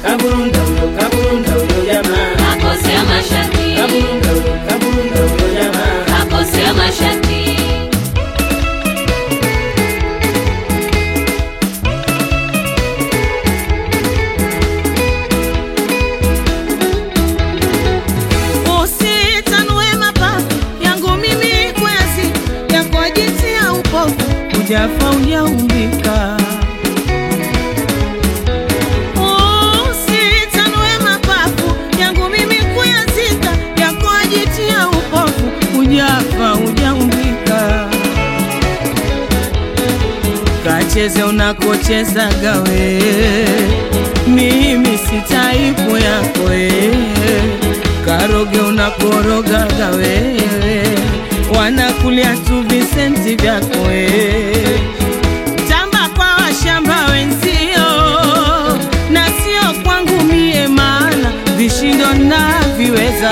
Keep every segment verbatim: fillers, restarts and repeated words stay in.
kaburunda huyo, kaburunda huyo jamaa. Kakosea mashati. Kaburunda huyo, kaburunda huyo jamaa. Kakosea mashati. Ujafa ujaumbika, usitanue mapafu yangu mimi kuyazika, yako ajitia upofu. Ujafa ujaumbika, kacheze unakocheza gawe, mimi si taipu yako we. Karoge unakoroga gawe, wanakulia tu visenti vyako we. Tamba kwa washamba wenzio, na sio kwangu mie, maana vishindo na viweza.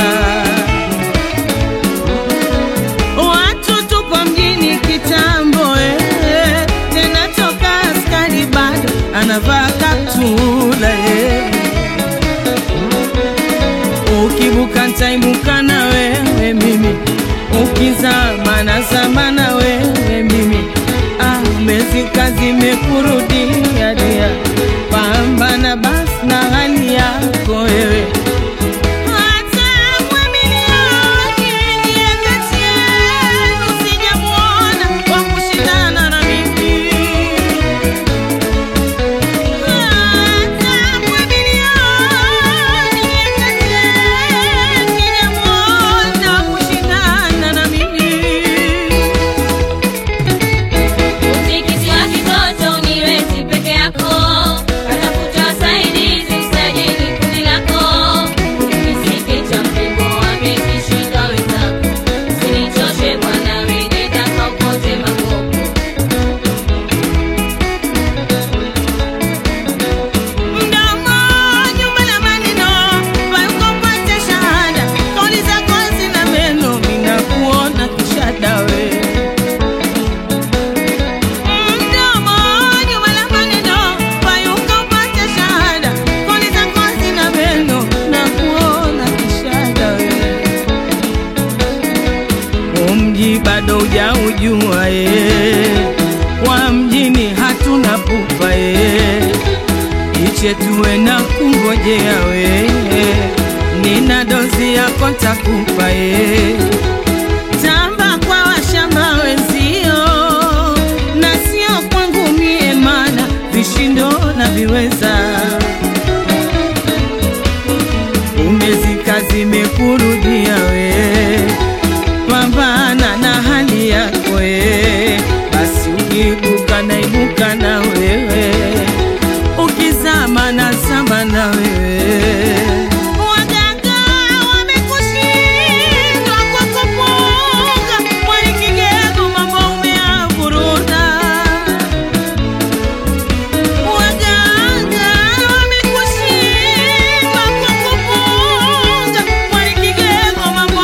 Watu tupo mjini kitambo eh, tena toka askari bado anavaa kaptula eh. Ukibuka ntaibuka na wewe mimi, ukizama na zama na wewe mimi. Ah, mezika zimekurudia dia, pambana basi na hali yako wewe. Bado hujaujua ye, kwa mjini hatuna pupa ye, iche tuwe na kungojea we. Nina dozi yako ntakupa ye. Tamba kwa washamba wenzio, na sio kwangu mie, maana vishindo na viweza. Umezika zimekurudia we, pambana na hali yako we. Basi ukibuka na ibuka na wewe, ukizama na zama na wewe. Waganga wamekushindwa kwa kupunga, mwali kigego mambo umeavuruda. Waganga wamekushindwa kwa kupunga, mwali kigego mambo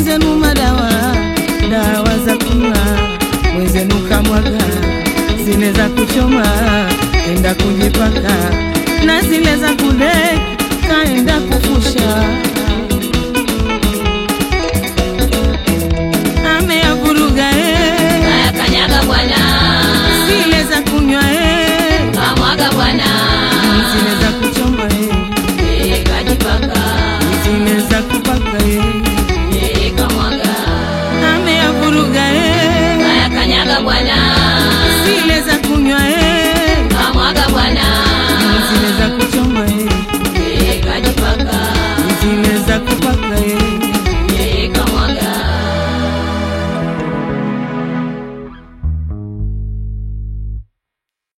zenu madawa, dawa za kunywa, mwenzenu kamwaga, zile za kuchoma enda kujipaka, na zile za kule kaenda kufusha.